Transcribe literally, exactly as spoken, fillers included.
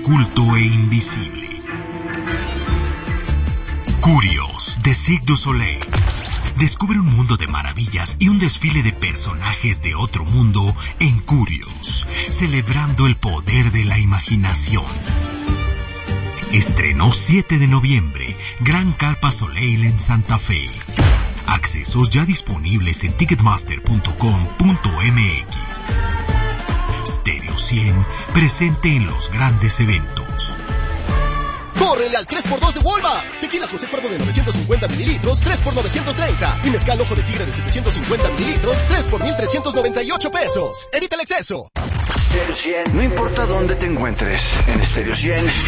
oculto e invisible. Curios, de Cirque du Soleil. Descubre un mundo de maravillas y un desfile de personajes de otro mundo en Curios, celebrando el poder de la imaginación. Estrenó siete de noviembre, Gran Carpa Soleil en Santa Fe. Accesos ya disponibles en ticketmaster punto com punto m x. Stereo cien, presente en los grandes eventos. ¡Córrele al tres por dos de Walmart! Tequila José Cuervo de novecientos cincuenta mililitros, tres por novecientos treinta. Y mezcal Ojo de Tigre de setecientos cincuenta mililitros, tres por mil trescientos noventa y ocho pesos. ¡Evita el exceso! No importa dónde te encuentres, en Stereo cien